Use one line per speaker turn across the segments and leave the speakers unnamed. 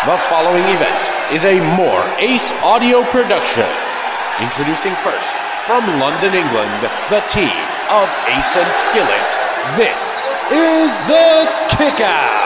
The following event is a More Ace audio production. Introducing first, from London, England, the team of Ace and Skillet. This is the Kickout.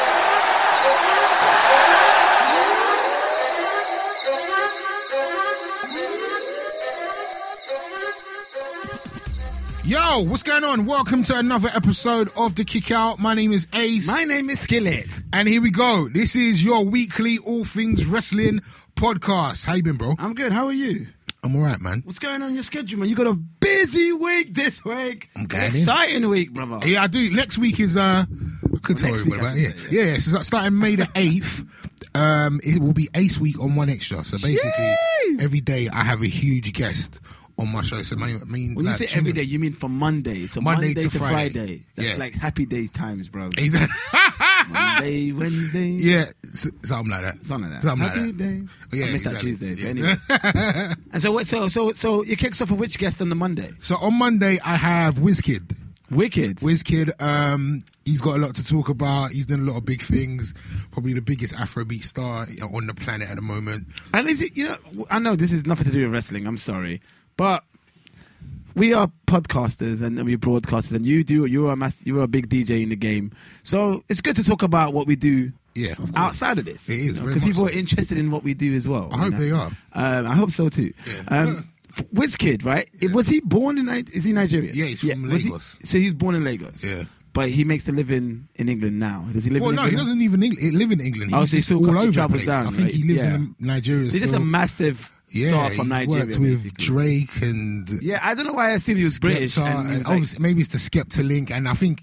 Yo, what's going on? Welcome to another episode of The Kickout. My name is Ace.
My name is Skillet.
And here we go. This is your weekly All Things Wrestling podcast. How you been, bro?
I'm good. How are you?
I'm all right, man.
What's going on in your schedule, man? You got a busy week this week.
I'm going in.
Exciting week, brother.
Yeah, I do. Next week is, I could tell you about it. Yeah. So starting May the 8th, it will be Ace Week on One Extra. So basically, every day I have a huge guest on my show. So
when you say every day, you mean from Monday. So Monday to Friday. That's like Happy Days times, bro.
Exactly.
Monday, Wednesday.
Yeah, something like that.
Happy Days.
Yeah,
I missed that
exactly.
Tuesday.
Yeah.
But anyway. And so you kicks off a which guest on the Monday?
So on Monday, I have WizKid.
Wicked.
WizKid, he's got a lot to talk about. He's done a lot of big things. Probably the biggest Afrobeat star on the planet at the moment.
And is it, I know this is nothing to do with wrestling, I'm sorry. But we are podcasters and we're broadcasters, and you're a big DJ in the game. So it's good to talk about what we do outside of this.
It is,
because people are interested in what we do as well.
I hope they are.
I hope so too.
Yeah.
WizKid, right? Yeah. Was he born in Is he Nigerian?
Yeah, he's from Lagos.
So he's born in Lagos.
Yeah.
But he makes a living in England now. Does he live in England?
Well, no, he doesn't even live in England. He's just all over the place.
Down,
I think he lives in Nigeria.
So he's just a massive star from Nigeria.
He worked with
basically.
Drake and...
Yeah, I don't know why I assumed he was
Skepta,
British.
And obviously, maybe it's the Skepta link. And I think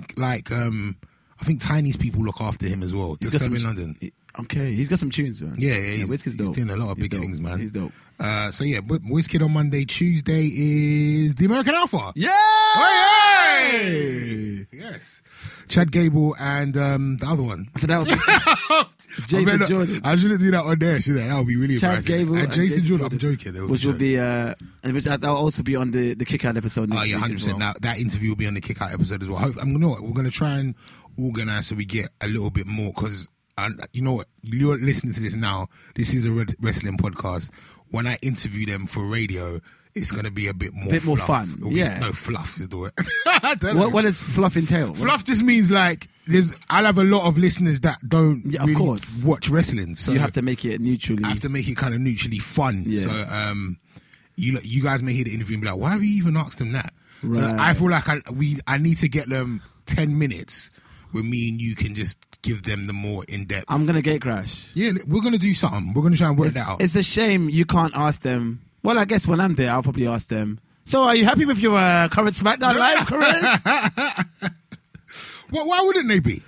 Chinese people look after him as well. Just in London.
Okay, he's got some tunes, man.
Yeah,
WizKid's dope.
He's doing a lot of big things, man.
He's dope.
So yeah, WizKid on Monday. Tuesday is the American Alpha.
Yeah!
Oh, yeah! Yes. Chad Gable and the other one.
So that was Jason Jordan.
I shouldn't do that on there, should I? That would be really
Chad
embarrassing.
Gable
and Jason Jordan, I'm joking.
Which will be, which that'll also be on the Kick-Out episode next week.
100%.
Well.
Now, that interview will be on the Kick-Out episode as well. We're going to try and organise so we get a little bit more, because you know what? You're listening to this now. This is a wrestling podcast. When I interview them for radio, it's going to be a bit more
fun.
No, fluff is the word.
What does fluff entail?
Fluff just means like I'll have a lot of listeners that don't really
of course.
watch wrestling. So
you have to make it neutrally.
I have to make it kind of neutrally fun.
Yeah.
So you guys may hear the interview and be like, why have you even asked them that?
Right.
So I feel like I need to get them 10 minutes where me and you can just give them the more in-depth.
I'm going to gate crash.
Yeah, we're going to do something. We're going to try and work that out.
It's a shame you can't ask them. Well, I guess when I'm there, I'll probably ask them. So are you happy with your current SmackDown Live career?
Well, why wouldn't they be?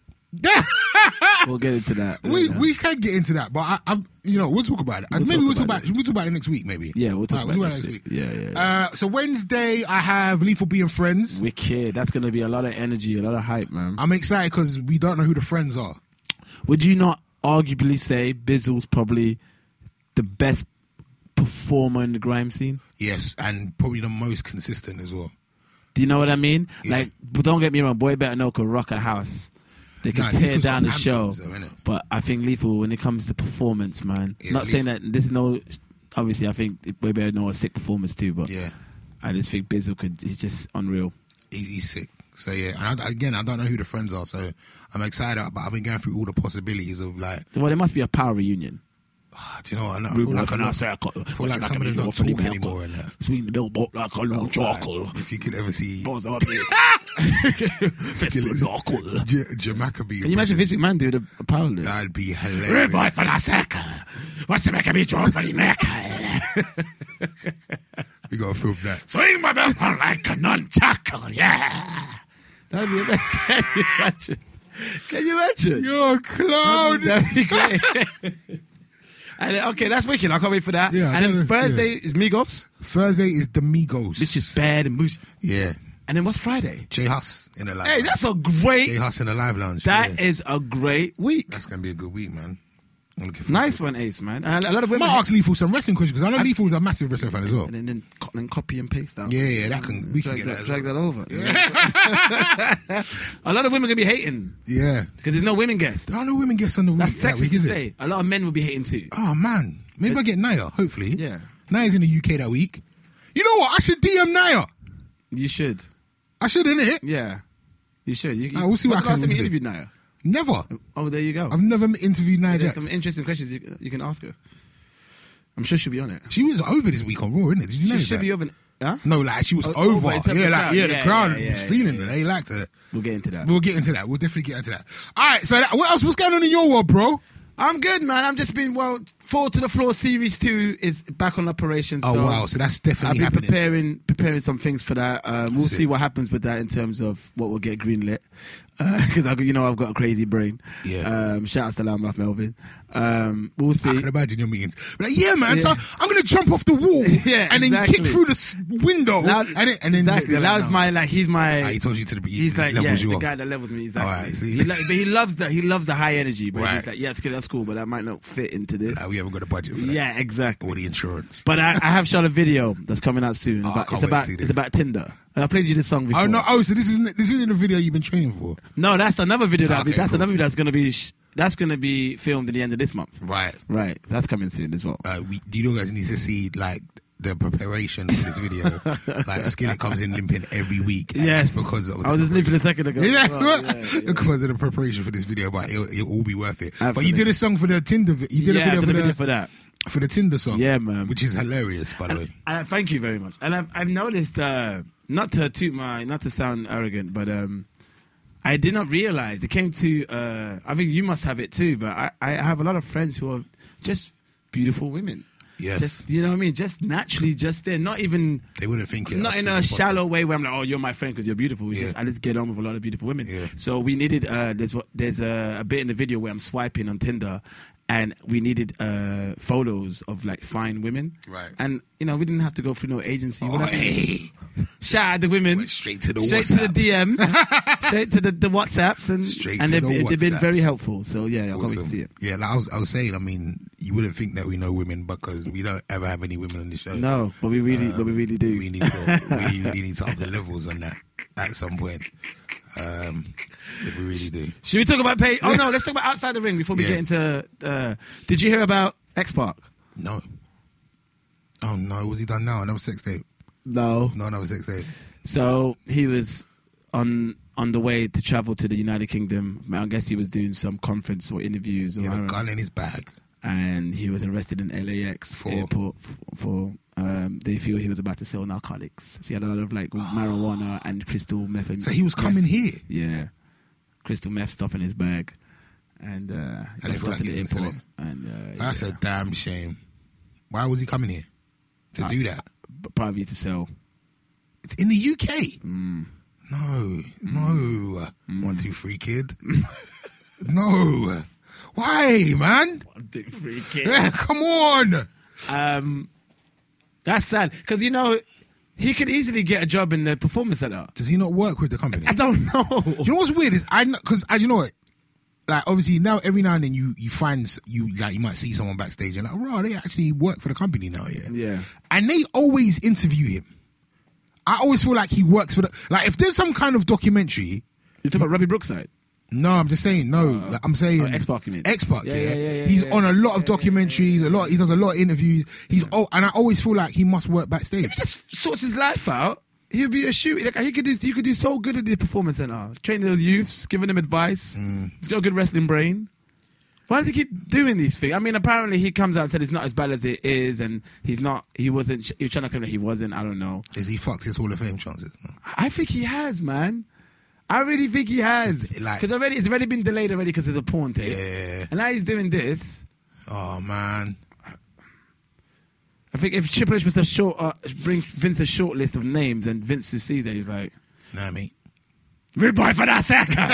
We'll get into that.
We can get into that, but we'll talk about it. We'll talk about it next week, maybe.
Yeah, we'll talk about it next week. Yeah.
So Wednesday, I have Lethal Being Friends.
Wicked. That's going to be a lot of energy, a lot of hype, man.
I'm excited because we don't know who the friends are.
Would you not arguably say Bizzle's probably the best performer in the grime scene?
Yes, and probably the most consistent as well.
Do you know what I mean?
Yeah.
Like, but don't get me wrong, Boy Better Know could rock a house. They can tear down the show.
Though,
but I think Lethal, when it comes to performance, man, not saying that this is no... Obviously, I think Boy Better Know a sick performance too, but I just think Bizzle he's just unreal.
He's sick. So yeah, and I don't know who the friends are, so I'm excited. But I've been going through all the possibilities of like...
Well, there must be a power reunion.
Do you know what? I feel like some of them don't talk anymore in that.
Sweet milk boat like a little chocolate.
If you could ever see Jamaica be...
Can you imagine Vince McMahon do the power lift?
That'd be hilarious.
Boy for the second. What's the making me drop for the neck?
We gotta film that.
Swing my belt like a nunchuckle, yeah. That'd be amazing. Can you imagine?
You're a clown.
That'd be great. And okay, that's wicked. I can't wait for that.
Yeah,
and then Thursday is Migos.
Thursday is the Migos.
Which is bad and moose.
Yeah.
And then what's Friday?
J Hus in the live.
Hey, that's a great.
J Hus in the live lounge.
That is a great week.
That's gonna be a good week, man. I'm looking for
Nice one, Ace, man. And a lot of
I
women.
might ask Lethal some wrestling questions because I know Lethal's a massive wrestling fan as well.
And then copy and paste that.
Yeah, we can
Drag
get that.
drag that over. A lot of women gonna be hating
Yeah.
because there's no women guests.
There are no women guests on the week.
That's
that
sexist
week,
to
is it?
say. A lot of men will be hating too.
Oh, man. Maybe I get Naya, hopefully.
Yeah.
Naya's in the UK that week. You know what? I should DM Naya.
You should.
I should, innit?
Yeah. You should.
We'll see what
When's the last
I can
time you
do.
interviewed Naya?
Never.
Oh, there you go.
I've never interviewed Nia
There's
Jax.
some interesting questions you can ask her. I'm sure she'll be on it.
She was over this week on Raw, innit? Did you know
She should
that?
be over. Huh?
No, like she was
Oh,
over.
over in terms
Yeah,
of
like
crowd.
the
Yeah,
crowd
yeah,
was
yeah,
feeling
yeah.
it. They liked her.
We'll get into that.
We'll get into that. We'll definitely get into that. All right. So what else? What's going on in your world, bro?
I'm good, man. I'm just been Fall to the Floor Series 2 is back on operation.
Oh
so
wow! So that's
I've
definitely
been
happening.
preparing some things for that. We'll
Sick.
see what happens with that in terms of what will get greenlit. Because I've got a crazy brain.
Yeah.
Shout out to Lambath Melvin. We'll
I
see.
can imagine your meetings. Like, yeah, man.
Yeah.
So I'm gonna jump off the wall
Yeah,
and then
exactly.
kick through the window
Loud-
and then
exactly.
they're
Loud's
no.
he's my.
Ah, he told you to the.
He's like,
levels
yeah,
you
the
off.
guy that levels me. Exactly.
All right, see?
But he loves the high energy. But
Right.
he's like, yeah, that's cool, but that might not fit into this.
Like, we haven't got a budget for that.
Yeah, exactly.
Or the insurance.
But I have shot a video that's coming out soon.
Oh, I can't wait to see this.
It's about Tinder. And I played you this song before.
Oh no! Oh, so this isn't a video you've been training for,
No, that's another video.
Okay,
That's
cool.
another video that's going to be filmed at the end of this month.
right?
Right, that's coming soon as well.
Do you guys need to see like the preparation for this video? Like Skillet comes in limping every week. And
Yes,
that's because of
I was just limping a second ago.
Yeah,
Oh, yeah.
because of the preparation for this video, but it'll all be worth it. But
Absolutely.
you did a song for the Tinder. You did
Yeah, I
a
did a
video
video for that.
for the Tinder song.
Yeah, man.
Which is hilarious, by the way.
Thank you very much. And I've noticed, not to sound arrogant, but I did not realize it came to. I think you must have it too, but I have a lot of friends who are just beautiful women.
Yes.
Just, you know what I mean? Just naturally, just there. Not even.
They wouldn't think it.
Not in a shallow way where I'm like, oh, you're my friend because you're beautiful.
Yeah.
I just get on with a lot of beautiful women.
Yeah.
So we needed. There's a bit in the video where I'm swiping on Tinder, and we needed photos of like fine women.
Right.
And we didn't have to go through no agency.
Oh,
whatever.
hey.
Shout out the women.
Went straight to the
to
WhatsApp.
the DMs, straight to the WhatsApps, and
Straight
and
to
they've been
WhatsApps.
very helpful. So yeah, I can't wait to
Awesome.
see it.
Yeah, like I was saying. I mean, you wouldn't think that we know women because we don't ever have any women on the show.
No, but we really do.
We need to we really need to up the levels on that at some point. We really do.
Should we talk about pay? Oh no, let's talk about outside the ring before we
Yeah.
get into. Did you hear about X-Pac?
No. Oh no, was he done now? Another sex tape?
No.
No, another sex tape.
So he was on the way to travel to the United Kingdom. I guess he was doing some conference or interviews, or
He
I
had a
don't know.
gun in his bag.
And he was arrested in LAX
For?
airport for they feel he was about to sell narcotics. So he had a lot of like marijuana and crystal meth.
So he was coming here.
Yeah, crystal meth stuff in his bag, and he
they
got
feel
stopped
like
at the
he's gonna
airport.
sell
And
That's a damn shame. Why was he coming here to do that?
probably to sell.
It's in the UK. No. 1, 2, 3, kid. No. Why, man?
Dick free kid.
Yeah, come on.
That's sad because he could easily get a job in the performance center.
Does he not work with the company?
I don't know.
Do you know what's weird is because you know what, like obviously now every now and then you find you might see someone backstage and like, right, they actually work for the company now, yeah.
Yeah.
And they always interview him. I always feel like he works for the like if there's some kind of documentary.
You talking about Robbie Brookside?
No, I'm just saying no. Like, I'm saying
X-Pac, you mean?
X-Pac,
Yeah,
He's
yeah,
on a lot of documentaries. He does a lot of interviews. And I always feel like he must work backstage.
If he just sorts his life out, he'll be a shoot. Like he could do so good at the performance center, training those youths, giving them advice. He's got a good wrestling brain. Why does he keep doing these things? I mean, apparently he comes out and said it's not as bad as it is, and he was trying to claim that he wasn't. I don't know.
Is he fucked his Hall of Fame chances? No.
I think he has, man. I really think he has. Because it's already been delayed already because of the porn tape.
Yeah.
And now he's doing this.
Oh man.
I think if Triple H was to bring Vince a short list of names and Vince just sees it, he's like,
Nah, mate.
rude boy for that second.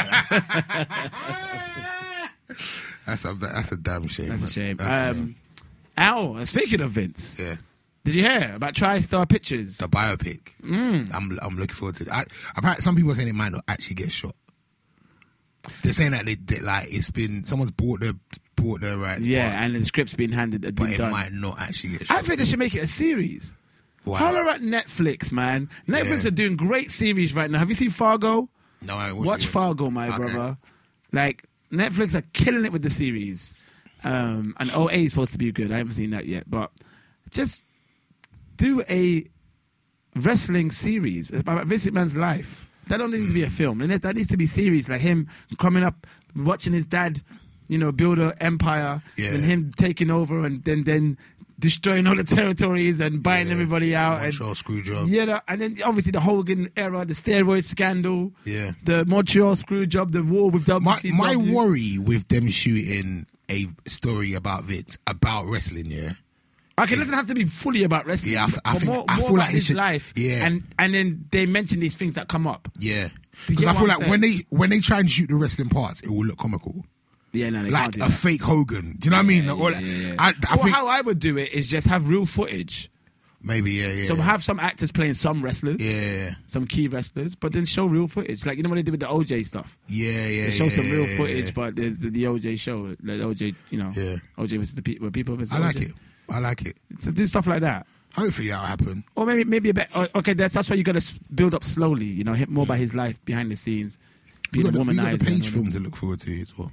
That's a damn shame.
That's a
man.
shame.
That's a shame.
Al, speaking of Vince,
Yeah.
did you hear about TriStar Pictures?
The biopic. I'm looking forward to it. Apparently, some people are saying it might not actually get shot. They're saying that they like it's been someone's bought the bought the rights.
Yeah, and the script's been handed.
but
Been
it
done.
might not actually get shot.
I think they should make it a series.
Wow.
Holler at Netflix, man. Netflix
Yeah.
are doing great series right now. Have you seen Fargo?
No, I
Watch Fargo, my brother. Like, Netflix are killing it with the series. And OA is supposed to be good. I haven't seen that yet. But just do a wrestling series about Vince McMahon's life. That don't need to be a film. That needs to be series. Like him coming up, watching his dad, build an empire.
Yeah.
And him taking over and then destroying all the territories and buying everybody out.
Montreal screw job.
And then obviously the Hogan era, the steroid scandal,
Yeah.
the Montreal screw job, the war with WCW.
My worry with them shooting a story about Vince, about wrestling, yeah.
Okay, it doesn't have to be fully about wrestling.
Yeah, I
but
think-
more
I feel
about
like they
his
should-
life.
yeah.
And then they mention these things that come up.
Yeah.
You
Because
get
I feel
what I'm
like when they try and shoot the wrestling parts, it will look comical.
Yeah, no, they
Like
can't do
a
that.
fake Hogan. Do you know what I mean? Or like- I
Or
think
how I would do it is just have real footage.
maybe, yeah.
So have some actors playing some wrestlers,
Yeah.
some key wrestlers, but then show real footage. Like, what they did with the OJ stuff.
Yeah.
They show some real
yeah,
footage,
yeah.
but the OJ show, like OJ,
Yeah.
OJ versus the people, people versus
I like
OJ.
it. I like it.
So do stuff like that.
Hopefully that'll happen.
Or maybe a bit. Okay, that's why you got to build up slowly. Hit more by his life behind the scenes,
We
being
got,
a
we got
womanizer.
the page
and all
film
that.
to look forward to as well.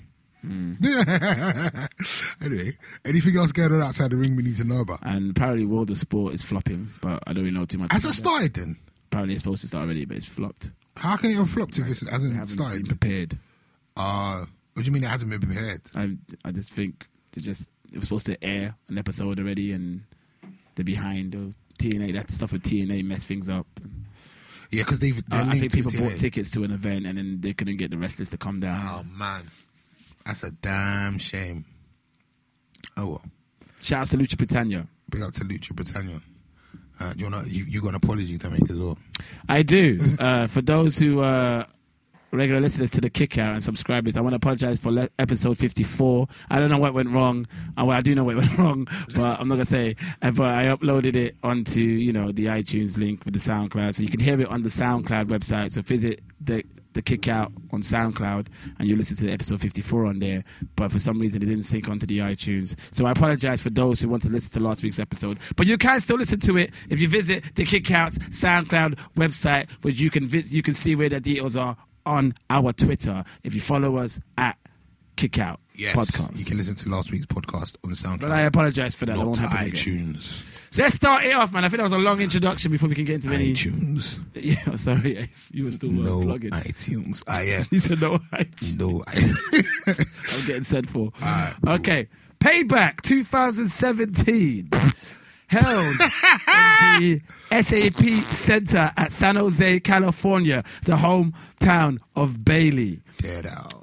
Anyway, anything else going on outside the ring we need to know about?
And apparently, World of Sport is flopping, but I don't really know too much.
Has
about
it
that.
started then?
Apparently, it's supposed to start already, but it's flopped.
How can it have flopped if it
They
hasn't
haven't been
started?
prepared.
What do you mean it hasn't been prepared?
I just think it was supposed to air an episode already, and they're behind. Or TNA, that stuff with TNA messed things up.
Yeah, because they're
I
linked
think
to
people bought
TNA.
tickets to an event, and then they couldn't get the wrestlers to come down.
Oh man, that's a damn shame. Oh well.
Shout out to Lucha Britannia.
Big up to Lucha Britannia. Do you wanna? You got an apology to make as well?
I do. For those who are regular listeners to the Kick Out and subscribers, I want to apologize for episode 54. I don't know what went wrong. Well, I do know what went wrong, but I'm not going to say. But I uploaded it onto, the iTunes link with the SoundCloud. So you can hear it on the SoundCloud website. So visit the Kick Out on SoundCloud and you listen to episode 54 on there. But for some reason, it didn't sync onto the iTunes. So I apologize for those who want to listen to last week's episode. But you can still listen to it if you visit the Kick Out's SoundCloud website, which you can see where the details are on our Twitter. If you follow us at Kickout
Yes.
Podcast.
You can listen to last week's podcast on the SoundCloud.
But I apologize for that. That
Not
won't
to
happen again.
iTunes.
So let's start it off, man. I think that was a long introduction before we can get into any.
iTunes.
Yeah, sorry, you were still
No
plugging.
iTunes. Yeah.
You said no iTunes.
No.
I'm getting sent for.
Alright, cool.
Okay, Payback 2017. Held in the SAP Center at San Jose, California, the hometown of Bailey.
Dead out.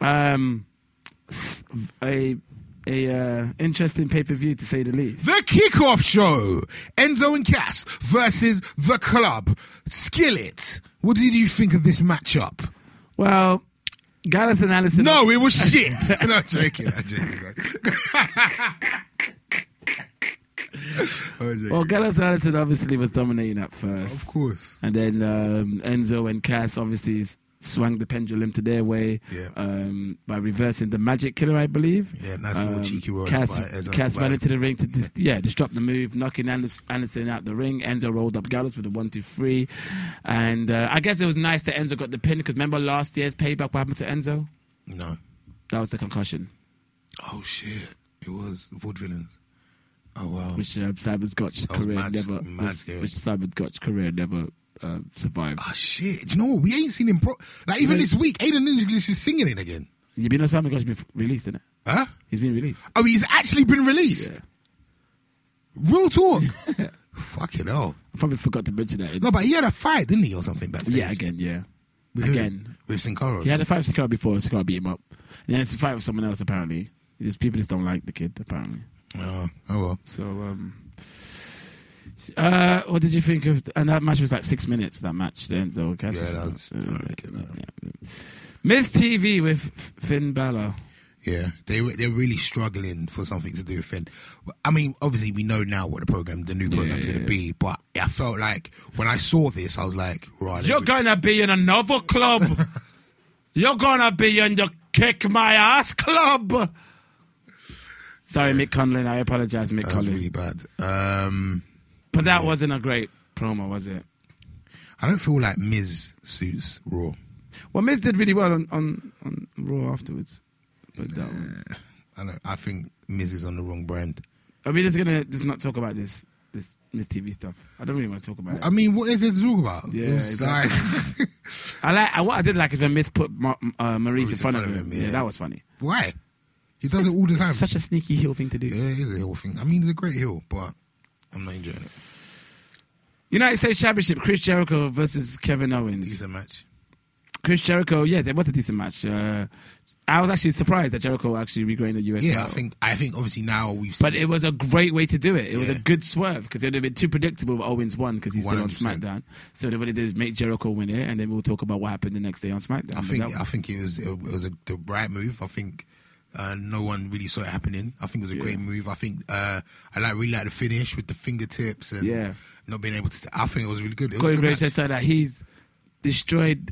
A interesting pay-per-view to say the least.
The kickoff show. Enzo and Cass versus The Club. Skillet. What did you think of this matchup?
Well, Gallus and Allison.
No, it was shit. No, I'm joking.
Well, Gallus and Allison obviously was dominating at first.
Of course.
And then Enzo and Cass obviously swung the pendulum to their way by reversing the Magic Killer, I believe.
Yeah, nice little cheeky word.
Cass
by Enzo.
ran into the ring to disrupt the move, knocking Anderson out the ring. Enzo rolled up Gallus with a 1-2-3. And I guess it was nice that Enzo got the pin, because remember last year's Payback, what happened to Enzo?
No.
That was the concussion.
Oh, shit. It was Vaudevillains. Oh, wow.
Which Simon Gotch's
That was
career
mad-
never.
mad scary.
Which Simon Gotch's career never survived.
Ah, shit. Do you know what? We ain't seen him. Like, even
Really?
this week, Aiden English is singing it again.
You know Simon Gotch's been released, isn't it?
Huh?
He's been released.
Oh, he's actually been released.
Yeah.
Real talk. Fucking hell.
I probably forgot to mention that.
No, but he had a fight, didn't he, or something backstage?
Yeah, again, yeah.
With who?
Again.
With Sin Cara.
He had a fight with Sakura before. Sakura beat him up. And then it's a fight with someone else, apparently. People just don't like the kid, apparently.
Oh well.
So, what did you think of? And that match was like 6 minutes. That match, the Enzo.
Yeah, that was. I like it, man.
Miss TV with Finn Balor.
Yeah, they're really struggling for something to do with Finn. I mean, obviously we know now what the new program's going to be, but I felt like when I saw this, I was like, right.
You're gonna be in another club. You're gonna be in the Kick My Ass Club. Sorry, Mick Conlon. I apologize, Mick
That was
Conlon.
really bad.
But that wasn't a great promo, was it?
I don't feel like Miz suits Raw.
Well, Miz did really well on Raw afterwards. But
I think Miz is on the wrong brand.
are we just gonna not talk about this Miz TV stuff? I don't really want to talk about it.
I mean, what is there to talk about?
Yeah,
It was
exactly.
like,
What I did like is when Miz put Maurice in front of him.
yeah.
Yeah, that was funny.
why? He does it all the time.
Such a sneaky heel thing to do.
Yeah, it is a heel thing. I mean, it's a great heel, but I'm not enjoying it.
United States Championship: Chris Jericho versus Kevin Owens.
Decent match.
Chris Jericho, yeah, there was a decent match. I was actually surprised that Jericho actually regained the US
Yeah,
title.
I think obviously now we've seen
But it was a great way to do it. It was a
Yeah.
good swerve because it would have been too predictable if Owens won because he's still on
100%.
SmackDown. So what they did is make Jericho win it, and then we'll talk about what happened the next day on SmackDown.
I
But
think it was the right move. I think no one really saw it happening. I think it was a great move. I think I really like the finish with the fingertips and
Yeah.
not being able to. I think it was really good. It was a
Corey
good
Graves
match.
said that he's destroyed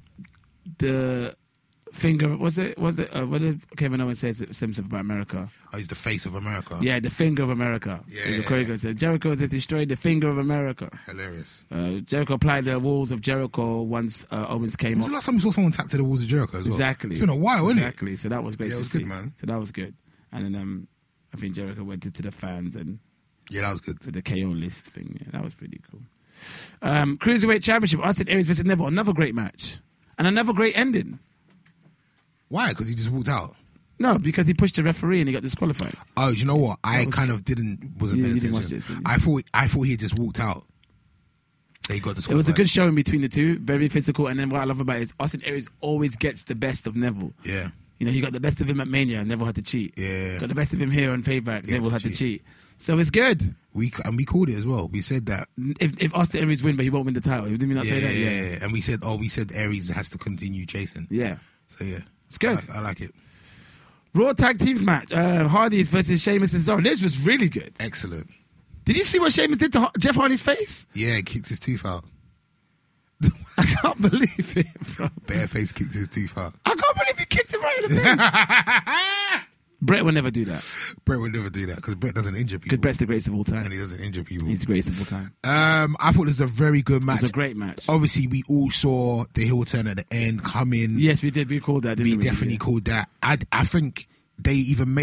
the finger. What did Kevin Owens say to himself about America?
Oh, he's the face of America.
Yeah, the finger of America.
Yeah.
Corey Graves said Jericho has destroyed the finger of America.
Hilarious.
Jericho applied the walls of Jericho once Owens came
When was
up.
the last time we saw someone tap to the walls of Jericho as well?
Exactly.
It's been a while, isn't it?
Exactly. So that was great
Yeah, it
to
was
see.
good, man.
So that was good. And then I think Jericho went into the fans and
Yeah, that was good.
to the KO list thing. Yeah, that was pretty cool. Cruiserweight Championship: Austin Aries versus Neville. Another great match and another great ending.
Why? Because he just walked out.
No, because he pushed the referee and he got disqualified.
Oh, do you know what? I
was-
kind of wasn't
You
paying
didn't watch
attention.
it, did you?
I thought he had just walked out. They got disqualified.
It was a good showing between the two, very physical. And then what I love about it is Austin Aries always gets the best of Neville.
Yeah.
You know, he got the best of him at Mania, Neville had to cheat.
Yeah.
Got the best of him here on Payback,
He
Neville had to cheat. So it's good.
We called it as well. We said that.
If Austin Aries win, but he won't win the title. Didn't we not say that?
Yeah. And we said Aries has to continue chasing.
Yeah.
So yeah,
It's good.
I like it.
Raw Tag Teams match. Hardy's versus Sheamus and Cesaro. This was really good.
Excellent.
Did you see what Sheamus did to Jeff Hardy's face?
Yeah, kicked his tooth out.
I can't believe it, bro.
Bareface kicked his tooth out.
I can't believe he kicked him right in the face. Brett would never do that.
Brett would never do that because Brett doesn't injure people.
Because Brett's the greatest of all
And
time.
he doesn't injure people.
He's the greatest of all time.
I thought this was a very good
It
match.
was a great match.
Obviously, we all saw the heel turn at the end come in.
Yes, we did. We called that, didn't we?
We definitely called that. I think they even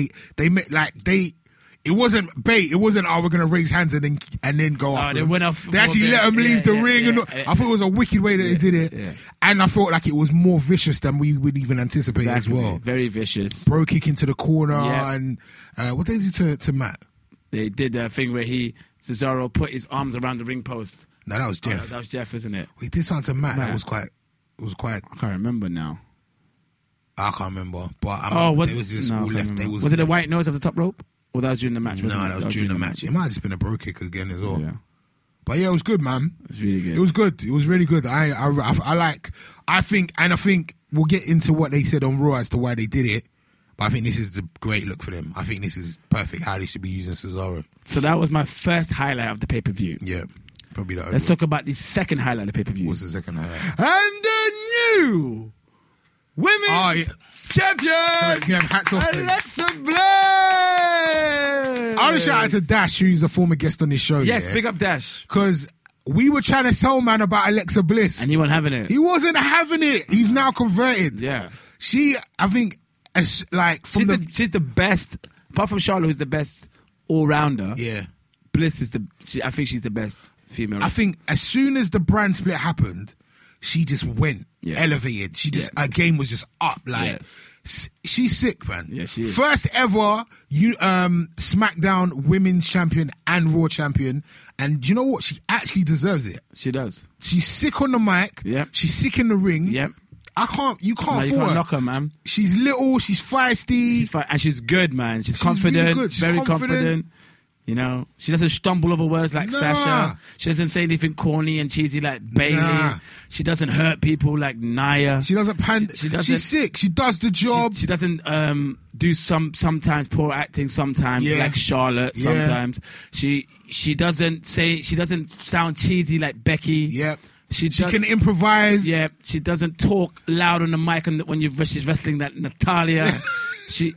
it wasn't bait. It wasn't, we're going to raise hands and then go off.
they went off
They actually
for
let him
the-
leave the
yeah,
ring.
yeah,
I thought it was a wicked way that they did it.
yeah.
And I felt like it was more vicious than we would even anticipate
Exactly.
as well.
Very vicious.
Bro kick into the corner.
Yeah.
And what did they do to Matt?
They did that thing where Cesaro put his arms around the ring post.
No, that was
Oh,
Jeff.
that was Jeff, isn't it?
He did something to Matt.
Matt.
That was quite.
I can't remember now.
I can't remember. But
Was
it was just
no, I
all
can't
left.
remember.
They
Was it the white nose of the top rope? Or that was during the match?
No,
wasn't it?
that was during the match. It might have just been a bro kick again as well.
Yeah,
But yeah, it was good, man.
it's really good.
It was good. It was really good. I think we'll get into what they said on Raw as to why they did it. But I think this is the great look for them. I think this is perfect how they should be using Cesaro.
So that was my first highlight of the pay-per-view.
Yeah, probably that.
Let's talk about the second highlight of the pay-per-view.
What's the second highlight?
And the new women's
Oh, yeah.
champion,
Yeah, hats off. to him.
Alexa Bliss.
I want to shout out to Dash, who's a former guest on this show.
Yes,
yeah?
big up Dash.
Because we were trying to tell man about Alexa Bliss.
And you weren't having it.
He wasn't having it. He's now converted.
Yeah.
She, I think, like from
She's the best, apart from Charlotte, who's the best all-rounder.
yeah.
Bliss is I think she's the best female.
I think as soon as the brand split happened, she just went elevated. She just her game was just up. Like she's sick, man.
Yeah, she is.
First ever SmackDown Women's Champion and Raw Champion, and do you know what? She actually deserves it.
she does.
She's sick on the mic.
Yep.
She's sick in the ring.
Yep.
You can't
No, you
fool
can't
her.
knock her, man.
She's little. She's feisty.
She's fine. And she's good, man. She's
She's
confident.
really good. She's
very
confident.
confident. You know, she doesn't stumble over words like
Nah.
Sasha. She doesn't say anything corny and cheesy like Bailey.
Nah.
She doesn't hurt people like Nia.
She doesn't pander.
She doesn't-
She's sick. She does the job.
She doesn't do sometimes poor acting, sometimes
Yeah.
like Charlotte.
Yeah.
Sometimes she doesn't sound cheesy like Becky.
Yep.
She
can improvise.
Yeah, she doesn't talk loud on the mic when she's wrestling like Natalia. she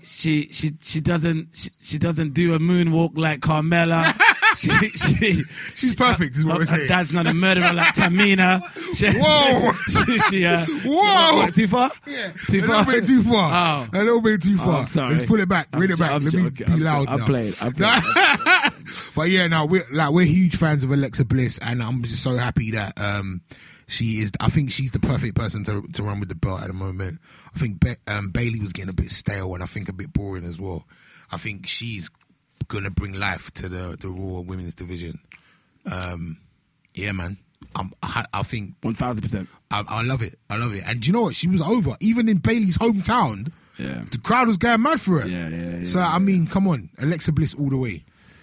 doesn't do a moonwalk like Carmella.
She's perfect, is what we're saying.
Her dad's not a murderer like Tamina.
Whoa! Whoa!
What, too far?
Yeah,
Too
a
far?
little bit too far.
Oh.
A little bit too far.
I'm sorry.
Let's pull it back. Bring it back. Let me be loud now.
I played.
But yeah, no, we're huge fans of Alexa Bliss, and I'm just so happy that she is. I think she's the perfect person to run with the belt at the moment. I think Bayley was getting a bit stale and I think a bit boring as well. I think she's gonna bring life to the Raw Women's division. Yeah, man. I think
1,000%.
I love it. I love it. And do you know what? She was over even in Bayley's hometown.
Yeah.
The crowd was going mad for her.
Yeah.
So I mean, come on, Alexa Bliss all the way.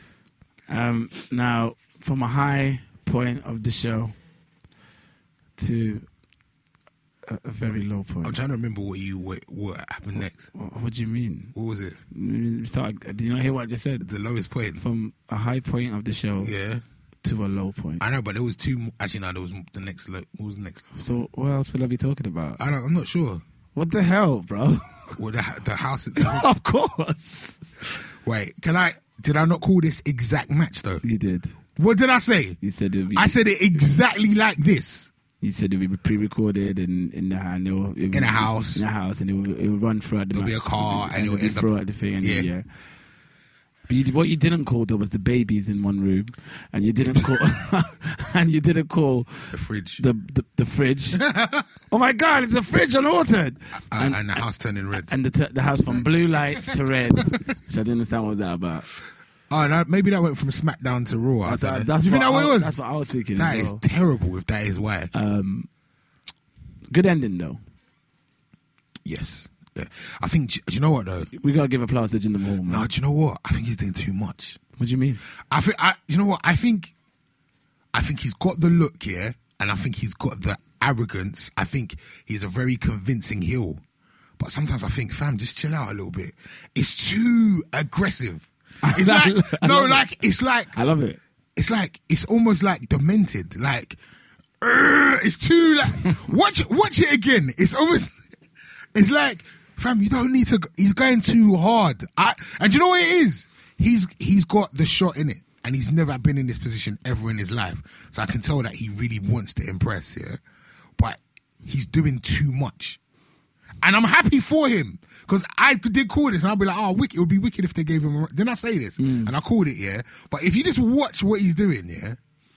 Now, from a high point of the show to a very low point.
I'm trying to remember what happened next.
What do you mean?
What was it?
Did you not hear what I just said?
The lowest point.
From a high point of the show
Yeah.
to a low point.
I know, but there was two. Actually, no, there was the next. What was the next?
So what else will I be talking about?
I'm not sure.
What the hell, bro?
Well, the house.
Of course.
Wait, did I not call this exact match though?
You did.
What did I say?
You said it.
I said it exactly like this.
You said it would be pre-recorded in a house, and it will run throughout the.
There'll be a car, and it will end
throughout the thing, and
yeah.
But what you didn't call though was the babies in one room, and you didn't call,
the fridge.
The fridge. Oh my God! It's a fridge unaltered,
and the house turning red,
and the house from blue lights to red. So I didn't understand what was that about.
Oh, no, maybe that went from SmackDown to Raw.
That's
Do you think that what it was?
That's what I was thinking.
That is terrible. If that is why.
Good ending though.
Yes. Yeah. I think. Do you know what though?
We gotta give applause to Jinder Mahal. Man.
No, do you know what? I think he's doing too much.
What do you mean?
You know what? I think he's got the look here, and I think he's got the arrogance. I think he's a very convincing heel. But sometimes I think, fam, just chill out a little bit. It's too aggressive. It's it's like
I love it.
It's like it's almost like demented. Like it's too like watch it again. It's almost it's like, fam, you don't need to. He's going too hard. And you know what it is? He's got the shot in it, and he's never been in this position ever in his life. So I can tell that he really wants to impress. Yeah, but he's doing too much. And I'm happy for him, because I did call this, and I'll be like, oh, wicked. It would be wicked if they gave him Didn't I say this? And I called it, yeah. But if you just watch what he's doing, yeah,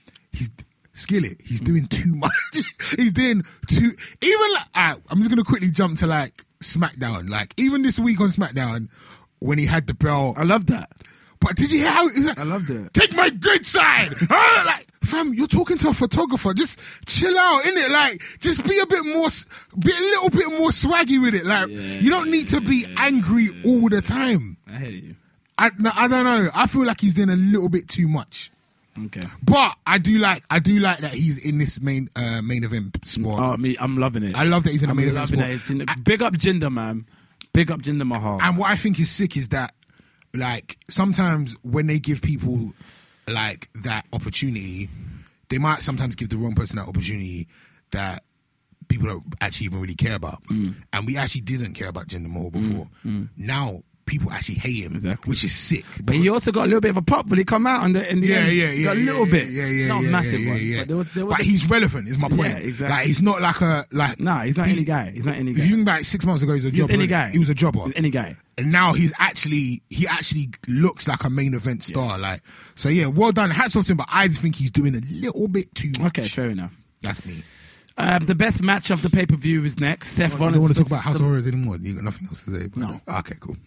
he's doing too much. He's doing too... Even like... I'm just going to quickly jump to, like, SmackDown. Like, even this week on SmackDown, when he had the belt...
I love that.
But did you hear how...
I loved it.
Take my good side! Like, fam, you're talking to a photographer. Just chill out, innit? Like, just be a little bit more swaggy with it. Like, you don't need to be angry all the time.
I hear you.
I don't know. I feel like he's doing a little bit too much.
Okay.
But I do like that he's in this main event spot.
Oh, I'm loving it.
I love that he's in the main event spot.
Big up Jinder, man. Big up Jinder Mahal.
And what I think is sick is that, like, sometimes when they give people like that opportunity, they might sometimes give the wrong person that opportunity that people don't actually even really care about. And we actually didn't care about Jinder Mahal before. Now people actually hate him, which is sick.
But he also got a little bit of a pop when he come out in the end.
Yeah,
got a little bit.
Not
a massive one.
Yeah. But he's relevant, is my point.
Yeah, exactly.
Like, he's not like
Nah, he's not any guy. He's not any guy.
If you think about 6 months ago, he was a jobber.
Any guy.
He was a jobber.
Any guy.
And now he actually looks like a main event star. Like, so yeah, well done. Hats off to him, but I just think he's doing a little bit too much.
Okay, fair enough.
That's me.
The best match of the pay-per-view is next. Seth Rollins.
I don't want to talk about House of Horrors anymore. You got nothing else to say?
No.
Okay, cool.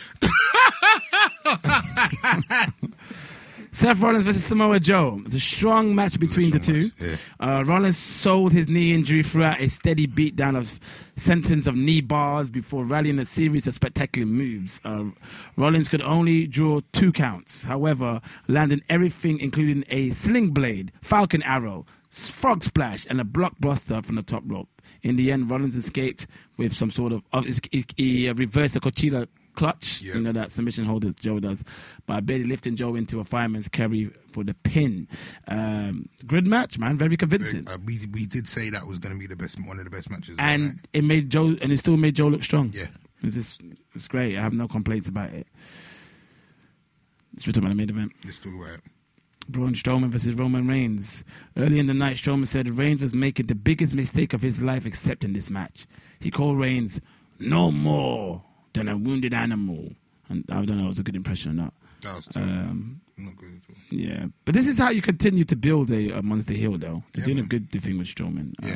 Seth Rollins versus Samoa Joe. It's a strong match between the two.
Yeah.
Rollins sold his knee injury throughout a steady beatdown of sentence of knee bars before rallying a series of spectacular moves. Rollins could only draw 2 counts. However, landing everything, including a sling blade, falcon arrow, frog splash, and a blockbuster from the top rope. In the end, Rollins escaped with some sort of... he reversed the Cochila clutch,
yep.
You know, that submission hold that Joe does, by barely lifting Joe into a fireman's carry for the pin. Good match, man, very convincing.
We did say that was going to be one of the best matches,
and it made Joe, and it still made Joe look strong.
Yeah,
It's great. I have no complaints about it. Let's talk about the main event.
Let's talk about it.
Braun Strowman versus Roman Reigns. Early in the night, Strowman said Reigns was making the biggest mistake of his life accepting this match. He called Reigns no more than a wounded animal. And I don't know if it was a good impression or not.
That was not good at all.
Yeah. But this is how you continue to build a monster heel, though. They're doing
man.
a good thing with Strowman.
Yeah.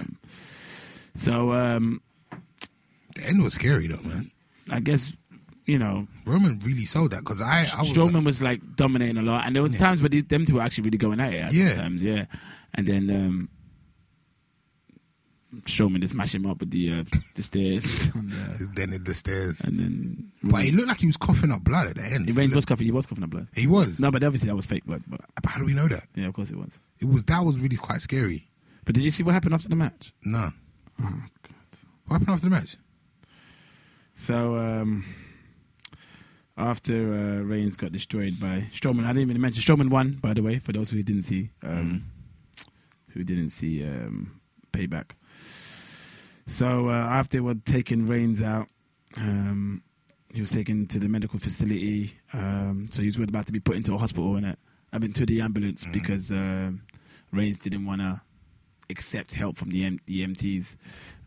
The
end was scary, though, man.
I guess,
Roman really sold that because I was
Strowman was like dominating a lot, and there was times where them two were actually really going at it. Sometimes, and then Strowman just smashed him up with the stairs.
His den in the stairs,
and then.
But he looked like he was coughing up blood at the end.
He was coughing up blood.
He was.
No, but obviously that was fake blood. But
how do we know that?
Yeah, of course it was.
That was really quite scary.
But did you see what happened after the match?
No.
Oh God.
What happened after the match?
So after Reigns got destroyed by Strowman, I didn't even mention Strowman won, by the way, for those who didn't see Payback. So after they were taking Reigns out, he was taken to the medical facility. So he was about to be put into a hospital, to the ambulance because Reigns didn't want to accept help from the EMTs.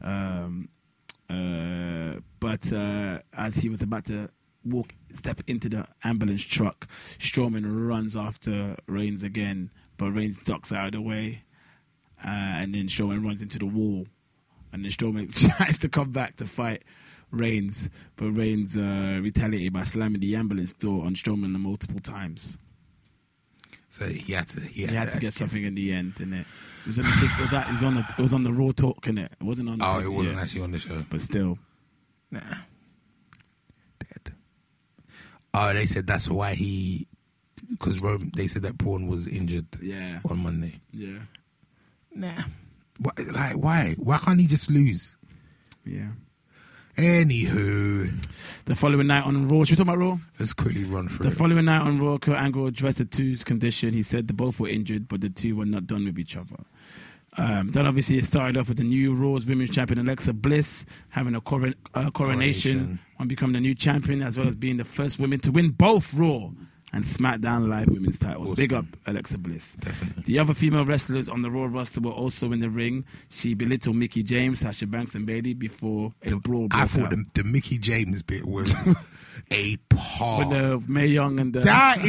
But as he was about to step into the ambulance truck, Strowman runs after Reigns again, but Reigns ducks out of the way, and then Strowman runs into the wall, and then Strowman tries to come back to fight Reigns, but Reigns retaliated by slamming the ambulance door on Strowman multiple times.
So he had to
get something in the end, didn't it? It was on the Raw Talk, innit? It wasn't on.
It wasn't actually on the show,
but still,
nah, dead. Oh, they said that's why because they said that Braun was injured.
Yeah.
On Monday.
Yeah.
Nah, why? Why can't he just lose?
Yeah.
Anywho,
the following night on Raw, should we talk about Raw?
Let's quickly run through
The following night on Raw, Kurt Angle addressed the two's condition. He said they both were injured, but the two were not done with each other. Then obviously it started off with the new Raw's Women's Champion Alexa Bliss having a coronation on becoming the new champion, as well as being the first woman to win both Raw and SmackDown Live women's titles. Awesome. Big up Alexa Bliss.
Definitely.
The other female wrestlers on the Raw roster were also in the ring. She belittled Mickie James, Sasha Banks and Bayley before a brawl broke out.
I thought the Mickie James bit was a part.
With the Mae Young and the...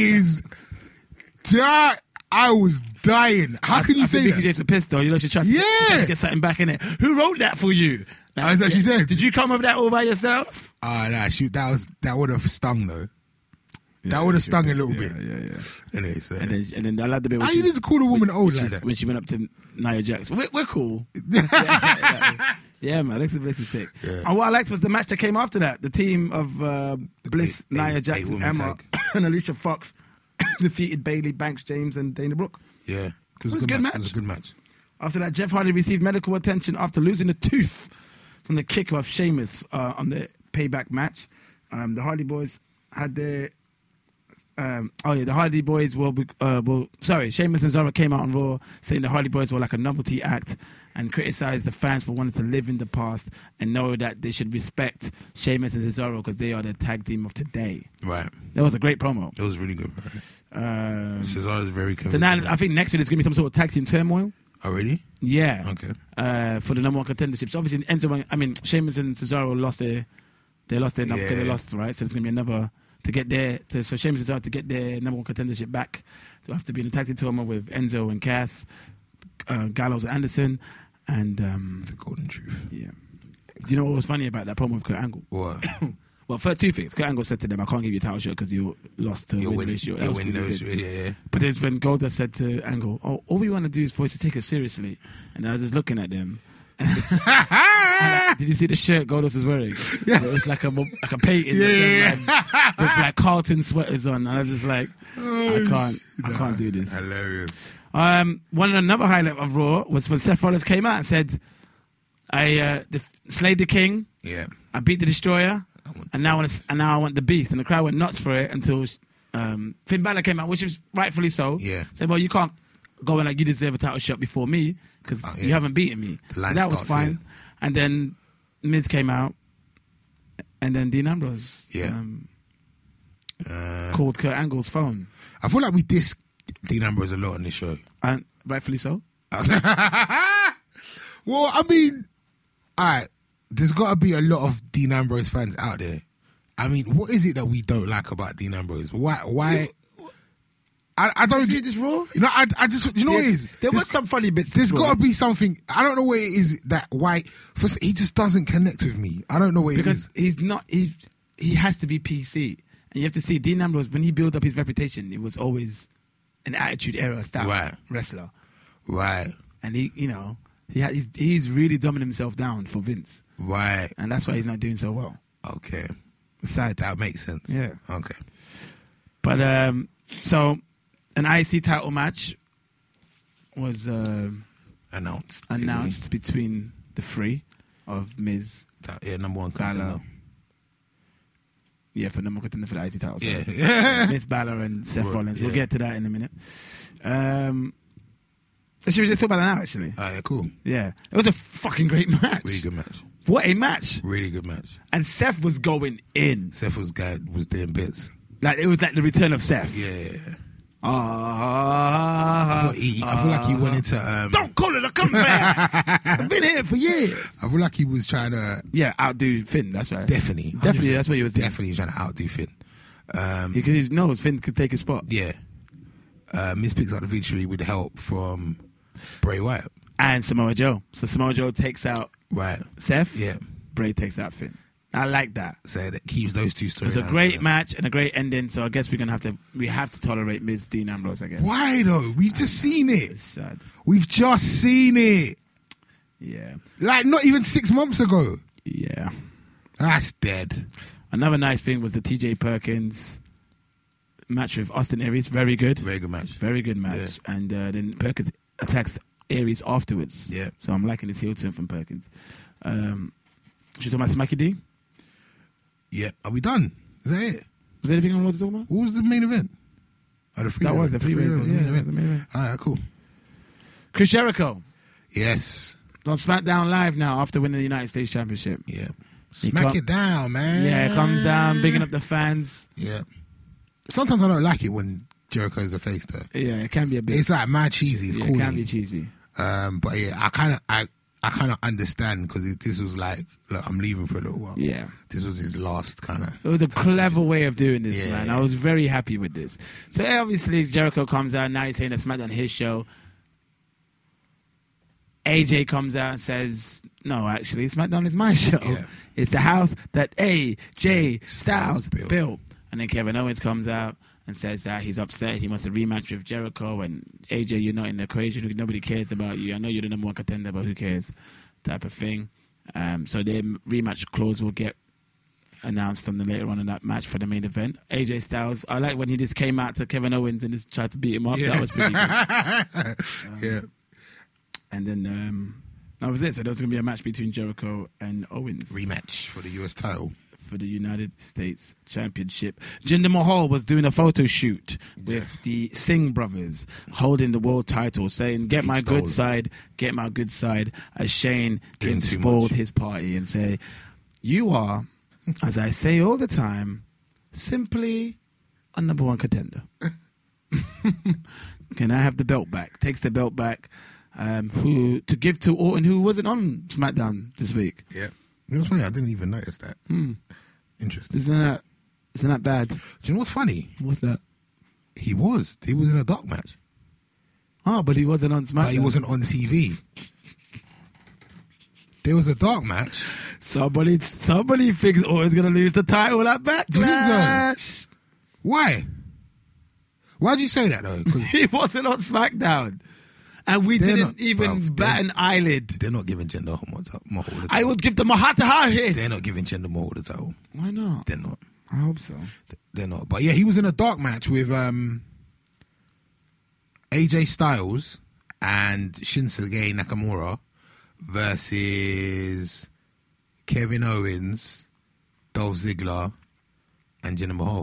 That I was dying. How can you say
Mickie James is pissed though. She tried to get something back in it. Who wrote that for you?
That's what she said.
Did you come up with that all by yourself?
That would have stung though. That would have stung a little bit.
Yeah.
Anyway, so.
And then I like the bit.
How you need to call a woman old like that?
When she went up to Nia Jax. We're cool. Yeah, man. Alexa Bliss is sick. Yeah. And what I liked was the match that came after that. The team of Bliss, Nia Jax, and Emma, and Alicia Fox defeated Bayley, Banks, James, and Dana Brooke.
Yeah.
It was a good match.
It was a good match.
After that, Jeff Hardy received medical attention after losing a tooth from the kick of Sheamus on the Payback match. The Hardy Boys had their... the Hardy Boys Sheamus and Cesaro came out on Raw saying the Hardy Boys were like a novelty act and criticised the fans for wanting to live in the past and know that they should respect Sheamus and Cesaro because they are the tag team of today.
Right.
That was a great promo.
It was really good. Cesaro is very convincing.
So now I think next week there's going to be some sort of tag team turmoil.
Oh, really?
Yeah.
Okay.
For the number one contendership. So obviously Sheamus and Cesaro lost their number, they lost, right? So there's going to be another... So Sheamus is out to get their number one contendership back. They'll have to be in a tag team tournament with Enzo and Cass, Gallows and Anderson, and
the Golden Truth.
Yeah. Do you know what was funny about that promo with Kurt Angle?
What?
Well, first two things. Kurt Angle said to them, "I can't give you a title shot because you lost to win ratio."
Yeah.
But then when Goldust said to Angle, "Oh, all we want to do is for you to take it seriously," and I was just looking at them. Did you see the shirt Goldust was wearing? Yeah. It was like a painting with like Carlton sweaters on. And I was just like, I can't do this.
Hilarious.
Another highlight of Raw was when Seth Rollins came out and said, "I slayed the King.
Yeah.
I beat the Destroyer, and now I want the Beast." And the crowd went nuts for it until Finn Balor came out, which is rightfully so.
Yeah.
Said, "Well, you can't go and you deserve a title shot before me." Because you haven't beaten me. So that was fine. And then Miz came out And then Dean Ambrose called Kurt Angle's phone.
I feel like we diss Dean Ambrose a lot on this show.
And rightfully so.
Well, I mean, all right, there's got to be a lot of Dean Ambrose fans out there. I mean, what is it that we don't like about Dean Ambrose? Why? I don't
see this Raw.
You know, I just, you know what it is?
There was some funny bits.
There's got to be something. I don't know what it is that why. First, he just doesn't connect with me. I don't know what it is.
Because he's not. He has to be PC, and you have to see Dean Ambrose when he built up his reputation. It was always an Attitude Era style wrestler,
right?
And he's really dumbing himself down for Vince,
right?
And that's why he's not doing so well.
Okay,
it's sad.
That makes sense.
Yeah.
Okay.
But so an IC title match was announced between the three of Miz.
Number one contender.
Balor. Yeah, for number one contender for the IC title.
Yeah.
Miz, Balor, and Seth Rollins.
Yeah.
We'll get to that in a minute. Should we just talk about that now, actually?
Yeah, cool.
Yeah. It was a fucking great match.
Really good match.
What a match.
Really good match.
And Seth was going in.
Seth was doing bits.
Like, it was like the return of Seth.
Yeah.
I
feel like he went into...
don't call it a comeback! I've been here for years.
I feel like he was trying to...
Yeah, outdo Finn, that's right.
Definitely,
that's what he was doing.
Definitely trying to outdo Finn.
Because he knows Finn could take his spot.
Yeah. Miz picks up the victory with help from Bray Wyatt.
And Samoa Joe. So Samoa Joe takes out Seth.
Yeah.
Bray takes out Finn. I like that.
So that keeps those two storylines.
It's a great match and a great ending. So I guess we're gonna have to tolerate Miz Dean Ambrose, I guess.
Why though? We've just seen it.
It's sad.
We've just seen it.
Yeah.
Like not even 6 months ago.
Yeah.
That's dead.
Another nice thing was the TJ Perkins match with Austin Aries. Very good.
Very good match.
Very good match.
Yeah.
And then Perkins attacks Aries afterwards.
Yeah.
So I'm liking this heel turn from Perkins. Should we talk about Smacky D?
Yeah. Are we done? Is that it?
Was there anything I wanted to talk about?
What was the main event? Oh, the
That was the freeway.
The main event.
The main event.
All right, cool.
Chris Jericho.
Yes.
On SmackDown Live now after winning the United States Championship.
Yeah. Smack it down, man.
Yeah, it comes down, bigging up the fans.
Yeah. Sometimes I don't like it when Jericho's a face, though.
Yeah, it can be a bit.
It's like mad cheesy. It's
yeah,
corny.
It can be cheesy.
But yeah, I kind of understand because this was like, look, I'm leaving for a little while.
Yeah.
This was his last kind of...
It was a clever way of doing this,
Yeah,
man.
yeah.
I was very happy with this. So obviously Jericho comes out. Now he's saying that SmackDown his show. AJ comes out and says, no, actually, SmackDown is my show.
Yeah.
It's the house that AJ Styles built. And then Kevin Owens comes out and says that he's upset. He wants a rematch with Jericho. And AJ, you're not in the equation. Nobody cares about you. I know you're the number one contender, but who cares? Type of thing. So the rematch clause will get announced on the later on in that match for the main event. AJ Styles, I like when he just came out to Kevin Owens and just tried to beat him up.
Yeah.
That was pretty good.
Yeah.
And then that was it. So there was going to be a match between Jericho and Owens.
Rematch for the US title.
For the United States Championship. Jinder Mahal was doing a photo shoot with the Singh brothers holding the world title, saying, get my good side, as Shane
Getting too
spoiled
much.
his party and say, you are, as I say all the time, simply a number one contender. Can I have the belt back? Takes the belt back. Who to give to Orton, who wasn't on SmackDown this week.
Yeah. You know what's funny? I didn't even notice that. Interesting.
Isn't that bad?
Do you know what's funny?
What's that?
He was in a dark match.
Oh, but he wasn't on SmackDown.
But he wasn't on TV. There was a dark match.
Somebody thinks Orton's going to lose the title at Backlash.
Do you think so? Why? Why'd you say that, though? 'Cause
He wasn't on SmackDown. And we
They're
didn't
not-
even
bruv,
bat
they're-
an eyelid.
they're not giving Jinder Mahal the title.
I would give them a heart to heart here.
They're not giving Jinder Mahal the title.
Why not?
They're not.
I hope so.
They're not. But yeah, he was in a dark match with AJ Styles and Shinsuke Nakamura versus Kevin Owens, Dolph Ziggler, and Jinder Mahal.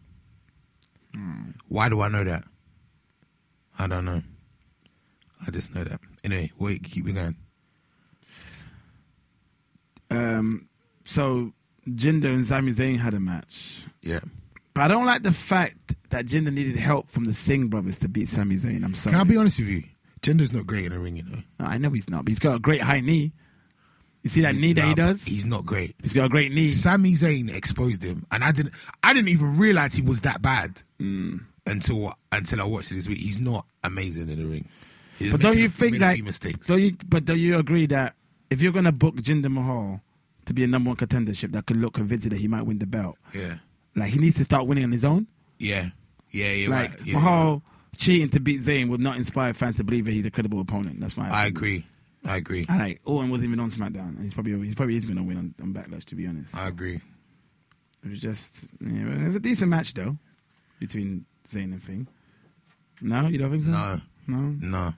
Why do I know that? I don't know. I just know that. Anyway, wait, keep me going.
So Jinder and Sami Zayn had a match.
Yeah.
But I don't like the fact that Jinder needed help from the Singh brothers to beat Sami Zayn. I'm sorry.
Can I be honest with you? Jinder's not great in the ring, you know.
No, I know he's not, but he's got a great high knee. You see that knee that he does?
He's not great.
He's got a great knee.
Sami Zayn exposed him, and I didn't even realize he was that bad until I watched it this week. He's not amazing in the ring.
But don't you think that?
Mistakes.
Do you agree that if you're gonna book Jinder Mahal to be a number one contendership that could look convincing that he might win the belt,
yeah,
like he needs to start winning on his own.
Yeah, you're
like
right. Yeah,
Mahal cheating to beat Zayn would not inspire fans to believe that he's a credible opponent. That's my
opinion. I agree.
And like Orton wasn't even on SmackDown, and he's probably is going to win on Backlash. To be honest,
I agree.
It was just it was a decent match though between Zayn and Finn. No, you don't think so?
No.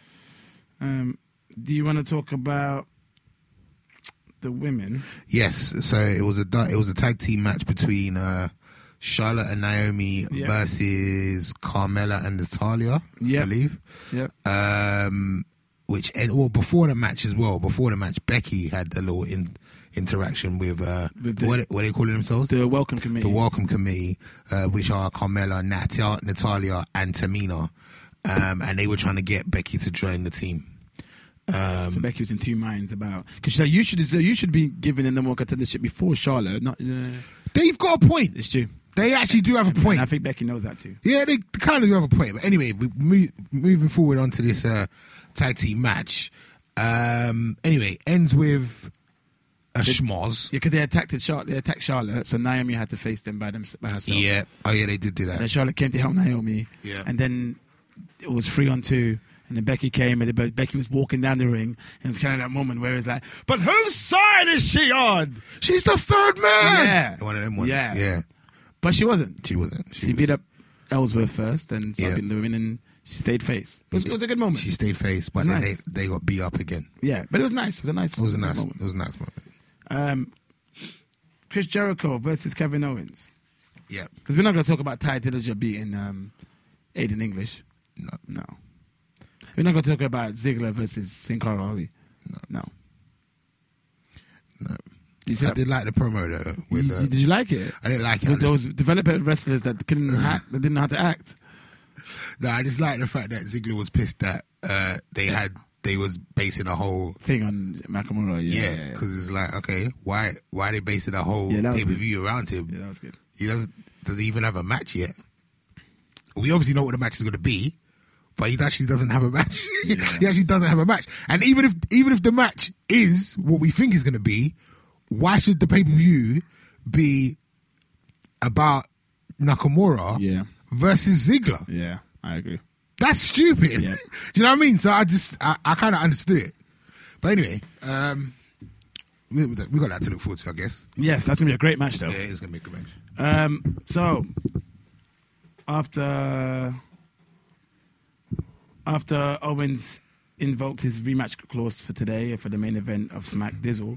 Do you want to talk about the women?
Yes. So it was a tag team match between Charlotte and Naomi versus Carmella and Natalya, I believe.
Yep.
Before the match as well. Before the match, Becky had a little interaction with what are they calling themselves?
The Welcome Committee.
The Welcome Committee, which are Carmella, Natalya, and Tamina, and they were trying to get Becky to join the team.
So Becky was in two minds about because she said you should be given the number one contendership before Charlotte. Not
they've got a point.
It's true.
They actually do have a point.
And I think Becky knows that too.
Yeah, they kind of do have a point. But anyway, moving forward onto this tag team match. Anyway, ends with a schmoz.
Yeah, because they attacked Charlotte, so Naomi had to face them by herself.
Yeah. Oh, yeah, they did do that.
And then Charlotte came to help Naomi.
Yeah.
And then it was 3-on-2. And then Becky came, and Becky was walking down the ring. And it was kind of that moment where it's like, but whose side is she on?
She's the third man!
Yeah.
One of them ones.
Yeah. But she wasn't. She beat up Ellsworth first and started beating the women, and she stayed face. It was a good moment.
She stayed face, but then
nice.
they got beat up again.
Yeah, but it was nice. It was a nice moment.
It was a nice moment.
Chris Jericho versus Kevin Owens.
Yeah.
Because we're not going to talk about Ty Dillinger beating Aiden English. No. We're not going to talk about Ziggler versus Sin Cara, are we? No.
I did like the promo though.
Did you like it?
I didn't like it.
With those developer wrestlers that couldn't act, that didn't know how to act.
No, I just like the fact that Ziggler was pissed that they was basing a whole
thing on Nakamura.
Yeah, because it's like, okay, why are they basing a whole pay-per-view around him?
Yeah, that was good.
Does he even have a match yet? We obviously know what the match is going to be, but he actually doesn't have a match.
Yeah.
He actually doesn't have a match. And even if the match is what we think is going to be, why should the pay-per-view be about Nakamura versus Ziggler?
Yeah, I agree.
That's stupid.
Yeah.
Do you know what I mean? So I kind of understood it. But anyway, we got that to look forward to, I guess.
Yes, that's going to be a great match, though.
Yeah, it's going to be a good match.
So, after Owens invoked his rematch clause for today, for the main event of Smack Dizzle,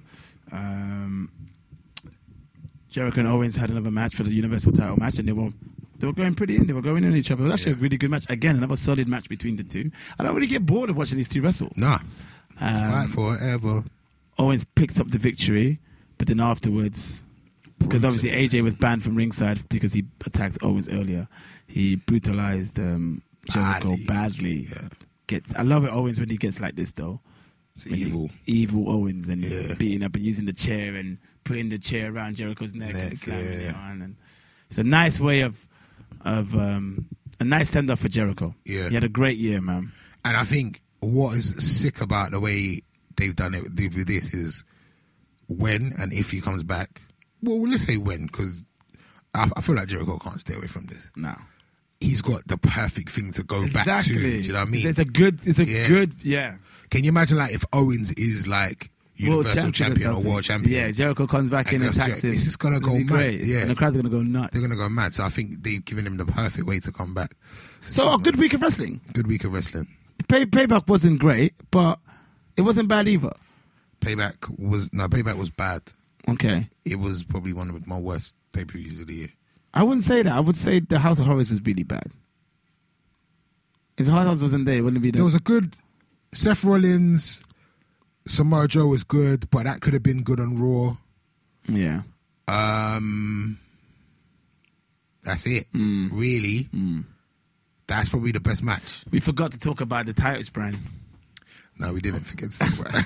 Jericho and Owens had another match for the Universal title match, and they were going pretty in. They were going in each other. It was actually a really good match. Again, another solid match between the two. I don't really get bored of watching these two wrestle.
Nah. Fight forever.
Owens picks up the victory, but then afterwards, because obviously AJ was banned from ringside because he attacked Owens earlier, he brutalized Jericho badly.
Yeah.
I love it, Owens, when he gets like this, though.
It's evil.
Evil Owens, and beating up and using the chair and putting the chair around Jericho's neck and slamming it on. And it's a nice way of a nice stand-up for Jericho.
Yeah.
He had a great year, man.
And I think what is sick about the way they've done it with this is when and if he comes back. Well, let's say when, because I feel like Jericho can't stay away from this.
No.
He's got the perfect thing to go back to. Do you know what I mean?
It's a good.
Can you imagine like if Owens is like Universal champion or world champion?
Yeah, Jericho comes back in and attacks him.
This is going to go mad. Yeah.
And the crowd's going to go nuts.
They're going to go mad. So I think they've given him the perfect way to come back.
So a good week of wrestling.
Good week of wrestling.
Payback wasn't great, but it wasn't bad either.
Payback was bad.
Okay.
It was probably one of my worst pay-per-views of the year.
I wouldn't say that. I would say the House of Horrors was really bad. If the House of Horrors wasn't there, it wouldn't be there.
There was a good Seth Rollins, Samoa Joe was good, but that could have been good on Raw.
Yeah.
That's it. Really. That's probably the best match.
We forgot to talk about the titles brand.
No, we didn't forget to talk about that.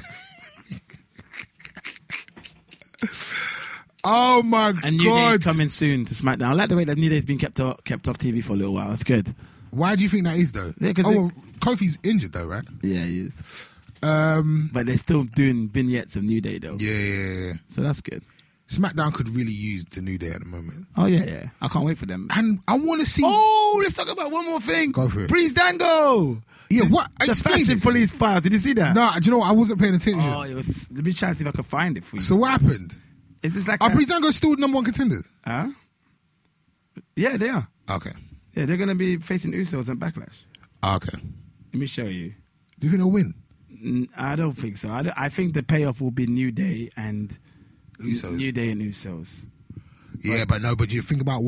Oh my God.
And New Day's coming soon to SmackDown. I like the way that New Day's been kept off TV for a little while. That's good.
Why do you think that is, though?
Yeah,
well, Kofi's injured, though, right?
Yeah, he is. But they're still doing vignettes of New Day, though.
Yeah.
So that's good.
SmackDown could really use the New Day at the moment.
Oh, yeah. I can't wait for them.
And I want to see...
Oh, let's talk about one more thing.
Go for it.
Breezango.
Yeah, what?
The Fashion Police files. Did you see that?
No, do you know what? I wasn't paying attention.
Oh, it was... Let me try to see if I can find it for you.
So what happened?
Is this like
Are Breezango still number one contenders?
Huh? Yeah, they are.
Okay.
Yeah, they're going to be facing Usos and Backlash.
Okay.
Let me show you.
Do you think they'll win?
I don't think so. I think the payoff will be New Day and
Usos.
New Day and Usos.
Yeah, but you think about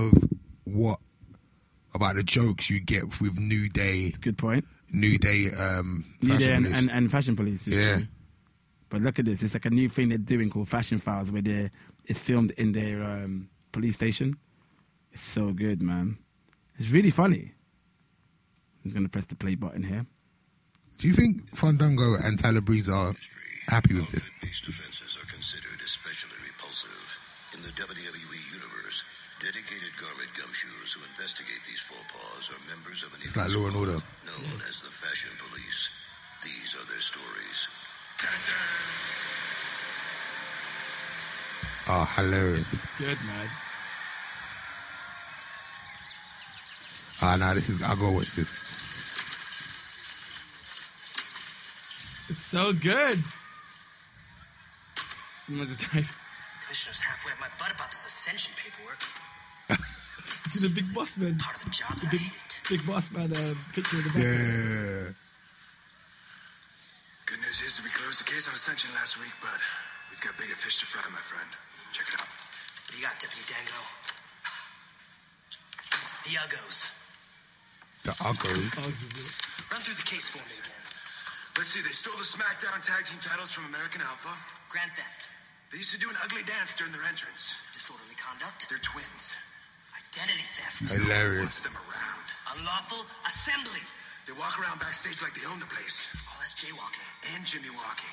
about the jokes you get with New Day.
Good point.
New Day,
New Day
Police.
and Fashion Police.
Yeah.
True. But look at this. It's like a new thing they're doing called Fashion Files where it's filmed in their police station. It's so good, man. It's really funny. I'm going to press the play button here.
Do you think Fandango and Tyler Breeze are happy with this?
These defenses are considered especially repulsive. In the WWE universe, dedicated garment gumshoes who investigate these faux pas are members of an
It's like Law and Order.
known as the Fashion Police. These are their stories.
Oh, hilarious.
Good, man.
No, I'll go watch this.
It's so good.
Commissioner's halfway up my butt about this ascension paperwork.
See the big boss man.
Part of the job that I hate.
Big boss man picture in the back.
Yeah.
Good news is we closed the case on Ascension last week, but we've got bigger fish to fry, my friend. Check it out.
What do you got, Deputy Dango? The Uggos.
The Uggos.
Run through the case for me again.
Let's see, they stole the SmackDown tag team titles from American Alpha.
Grand theft.
They used to do an ugly dance during their entrance.
Disorderly conduct.
They're twins.
Identity theft.
Hilarious.
Wants them around.
Unlawful assembly.
They walk around backstage like they own the place.
Oh, that's jaywalking.
And Jimmy walking.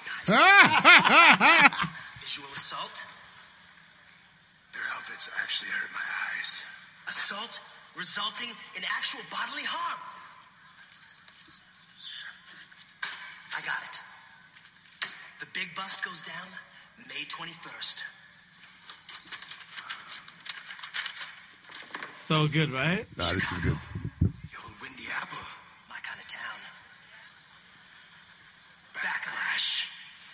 Visual assault.
Their outfits actually hurt my eyes.
Assault resulting in actual bodily harm. I got it. The big bust goes down May 21st.
So good, right?
Nah, this is good.
Yo, Windy Apple.
My kind of town. Backlash.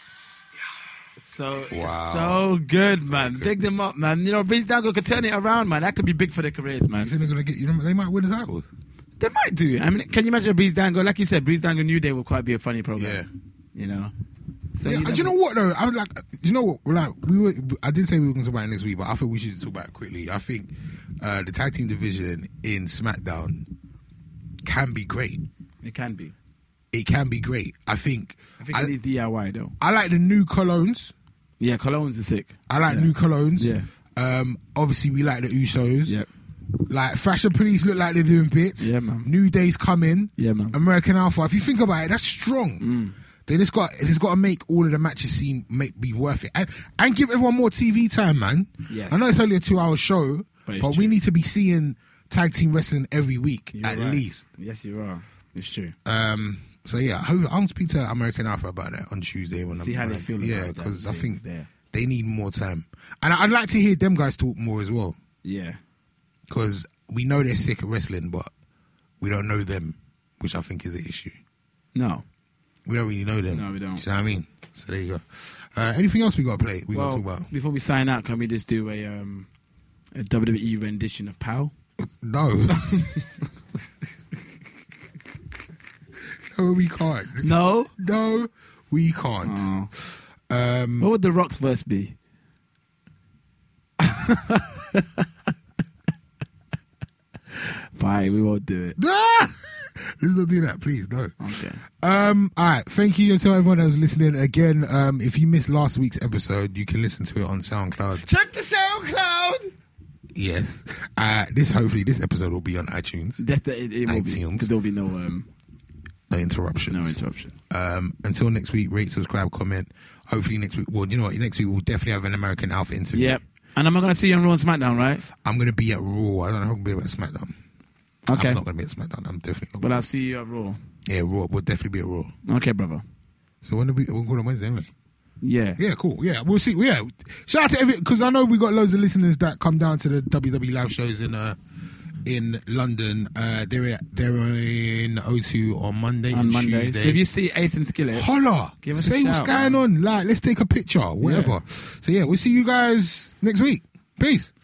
So
Wow.
so good, man. Big them up, man. You know, Breezango could turn it around, man. That could be big for their careers,
You
man.
think they're gonna get? They might win the titles.
They might do. I mean, can you imagine a Breezango? Like you said, Breezango New Day will quite be a funny program.
Yeah.
You know. So
Yeah, do you know what though? I was like, you know what? Like I did say we were going to talk about it next week, but I think we should talk about it quickly. I think the tag team division in SmackDown can be great.
It can be.
It can be great. I think
it needs DIY though.
I like the new colognes.
Yeah, Colognes are sick.
I like new colognes.
Yeah.
Obviously, we like the Usos.
Yep.
Like Fashion Police look like they're doing bits.
Yeah, man.
New Day's coming.
Yeah, man.
American Alpha. If you think about it, that's strong. They just got to make all of the matches be worth it and give everyone more TV time, man.
Yes.
I know it's only a 2-hour show,
But
but we need to be seeing tag team wrestling every week
You're
at
right.
least.
Yes, you are. It's true.
So yeah, I'll speak to American Alpha about that on Tuesday when
See how they feel about
yeah,
that
because I
things
think
there.
they need more time, and I'd like to hear them guys talk more as well,
Yeah.
because we know they're sick of wrestling, but we don't know them, which I think is an issue.
No.
We don't really know them.
No, we don't.
Do you know what I mean? So there you go. Anything else we got to play? We got to talk about?
Before we sign out, can we just do a WWE rendition of POW?
No. No, we can't.
No.
No, we can't.
Oh. What would the Rock's verse be? Fine, we won't do it.
Let's not do that, please. No.
Okay.
All right. Thank you to everyone that was listening. Again, if you missed last week's episode, you can listen to it on SoundCloud.
Check the SoundCloud.
Yes. Hopefully this episode will be on iTunes.
It will be,
iTunes.
because there'll be no
interruptions.
No interruption.
Until next week, rate, subscribe, comment. Hopefully next week. Well, you know what? Next week we'll definitely have an American Alpha interview.
Yep. And I'm not going to see you on Raw and SmackDown, right?
I'm going to be at Raw. I don't know how I'm going to be at SmackDown.
Okay.
I'm not going to be at SmackDown. I'm definitely not.
But I'll see you at Raw.
Yeah, Raw. We'll definitely be at Raw.
Okay, brother.
So when do we'll go on Wednesday anyway?
Yeah.
Yeah, cool. Yeah, we'll see. Yeah, shout out to every, because I know we got loads of listeners that come down to the WWE live shows in London. They're in O2 on Monday.
On
and
Monday.
Tuesday.
So if you see Ace and Skillet,
holla,
give us
say
a
what's
shout,
going
man.
on. Like, let's take a picture, whatever.
Yeah.
So yeah, we'll see you guys next week. Peace.